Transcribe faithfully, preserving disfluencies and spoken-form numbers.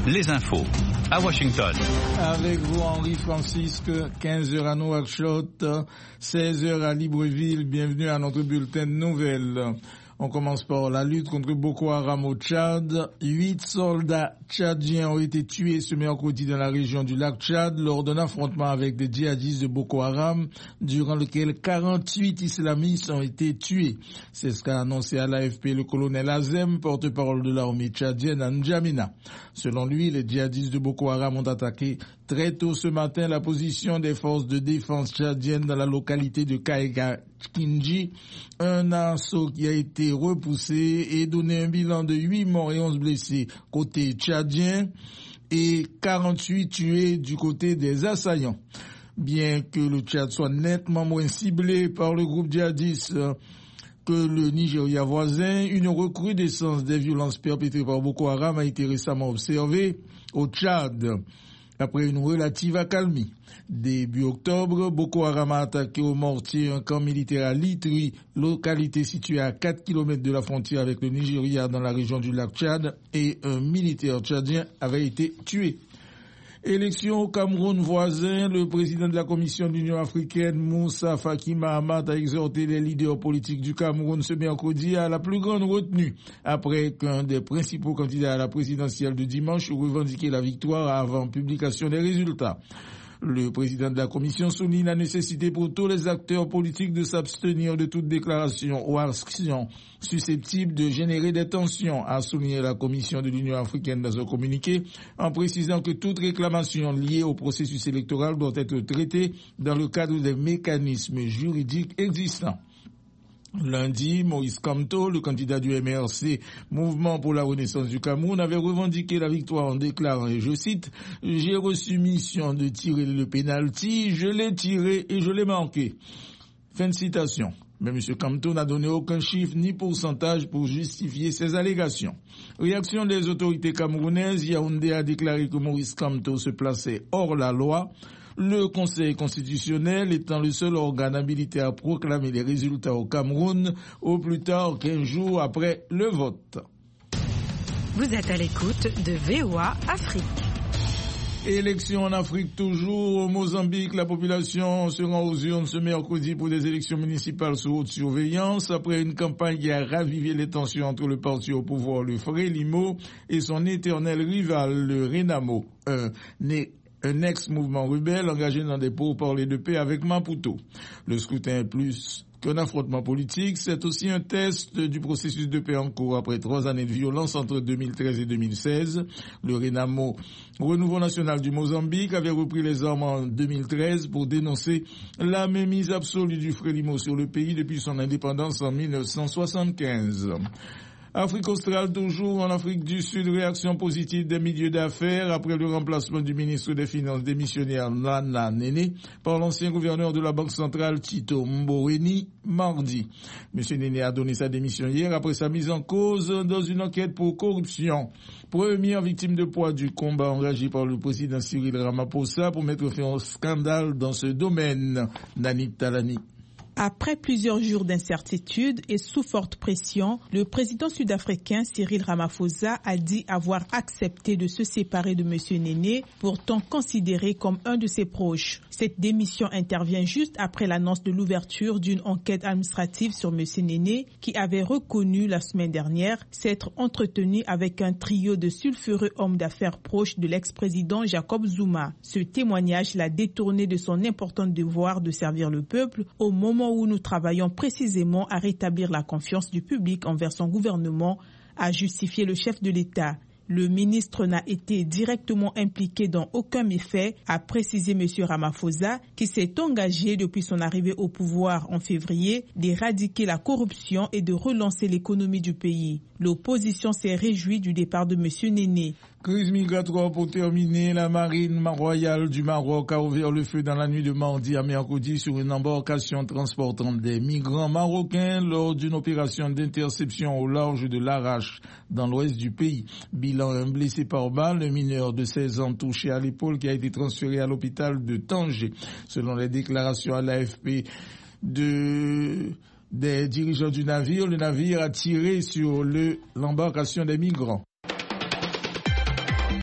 les infos à Washington. Avec vous, Henri Francisque, quinze heures à Nouakchott, seize heures à Libreville. Bienvenue à notre bulletin de nouvelles. On commence par la lutte contre Boko Haram au Tchad. Huit soldats tchadiens ont été tués ce mercredi dans la région du lac Tchad lors d'un affrontement avec des djihadistes de Boko Haram, durant lequel quarante-huit islamistes ont été tués. C'est ce qu'a annoncé à l'A F P le colonel Azem, porte-parole de l'armée tchadienne à N'Djamena. Selon lui, les djihadistes de Boko Haram ont attaqué très tôt ce matin la position des forces de défense tchadiennes dans la localité de Kaega Kinji, un assaut qui a été repoussé et donné un bilan de huit morts et onze blessés côté tchadien et quarante-huit tués du côté des assaillants. Bien que le Tchad soit nettement moins ciblé par le groupe djihadiste que le Nigeria voisin, une recrudescence des violences perpétrées par Boko Haram a été récemment observée au Tchad. Après une relative accalmie. Début octobre, Boko Haram a attaqué au mortier un camp militaire à Litri, localité située à quatre kilomètres de la frontière avec le Nigeria dans la région du lac Tchad, et un militaire tchadien avait été tué. Élection au Cameroun voisin, le président de la Commission de l'Union africaine, Moussa Faki Mahamat, a exhorté les leaders politiques du Cameroun ce mercredi à la plus grande retenue, après qu'un des principaux candidats à la présidentielle de dimanche revendiquait la victoire avant publication des résultats. Le président de la Commission souligne la nécessité pour tous les acteurs politiques de s'abstenir de toute déclaration ou action susceptible de générer des tensions, a souligné la Commission de l'Union africaine dans un communiqué, en précisant que toute réclamation liée au processus électoral doit être traitée dans le cadre des mécanismes juridiques existants. Lundi, Maurice Kamto, le candidat du M R C, Mouvement pour la Renaissance du Cameroun, avait revendiqué la victoire en déclarant, et je cite, « J'ai reçu mission de tirer le pénalty, je l'ai tiré et je l'ai manqué ». Fin de citation. Mais M. Kamto n'a donné aucun chiffre ni pourcentage pour justifier ces allégations. Réaction des autorités camerounaises, Yaoundé a déclaré que Maurice Kamto se plaçait hors la loi. Le Conseil constitutionnel étant le seul organe habilité à proclamer les résultats au Cameroun au plus tard quinze jours après le vote. Vous êtes à l'écoute de V O A Afrique. Élections en Afrique toujours. Au Mozambique, la population se rend aux urnes ce mercredi pour des élections municipales sous haute surveillance après une campagne qui a ravivé les tensions entre le parti au pouvoir, le Frélimo, et son éternel rival, le Renamo, un né un ex-mouvement rebelle engagé dans des pourparlers de paix avec Maputo. Le scrutin est plus qu'un affrontement politique, c'est aussi un test du processus de paix en cours après trois années de violence entre deux mille treize et deux mille seize. Le Renamo, Renouveau National du Mozambique, avait repris les armes en deux mille treize pour dénoncer la mainmise absolue du Frélimo sur le pays depuis son indépendance en mille neuf cent soixante-quinze. Afrique australe toujours, en Afrique du Sud, réaction positive des milieux d'affaires après le remplacement du ministre des Finances démissionnaire Nana Nene par l'ancien gouverneur de la Banque centrale Tito Mboweni mardi. M. Nene a donné sa démission hier après sa mise en cause dans une enquête pour corruption. Première victime de poids du combat engagé par le président Cyril Ramaphosa pour mettre fin au scandale dans ce domaine. Nani Talani. Après plusieurs jours d'incertitude et sous forte pression, le président sud-africain Cyril Ramaphosa a dit avoir accepté de se séparer de M. Nene, pourtant considéré comme un de ses proches. Cette démission intervient juste après l'annonce de l'ouverture d'une enquête administrative sur M. Nene, qui avait reconnu la semaine dernière s'être entretenu avec un trio de sulfureux hommes d'affaires proches de l'ex-président Jacob Zuma. Ce témoignage l'a détourné de son important devoir de servir le peuple au moment où nous travaillons précisément à rétablir la confiance du public envers son gouvernement, a justifié le chef de l'État. Le ministre n'a été directement impliqué dans aucun méfait, a précisé M. Ramaphosa, qui s'est engagé depuis son arrivée au pouvoir en février d'éradiquer la corruption et de relancer l'économie du pays. L'opposition s'est réjouie du départ de M. Nene. Crise migratoire pour terminer, la marine royale du Maroc a ouvert le feu dans la nuit de mardi à mercredi sur une embarcation transportant des migrants marocains lors d'une opération d'interception au large de l'Arrache dans l'ouest du pays. Bilan, un blessé par balle, un mineur de seize ans touché à l'épaule qui a été transféré à l'hôpital de Tanger. Selon les déclarations à l'A F P de des dirigeants du navire, le navire a tiré sur le, l'embarcation des migrants.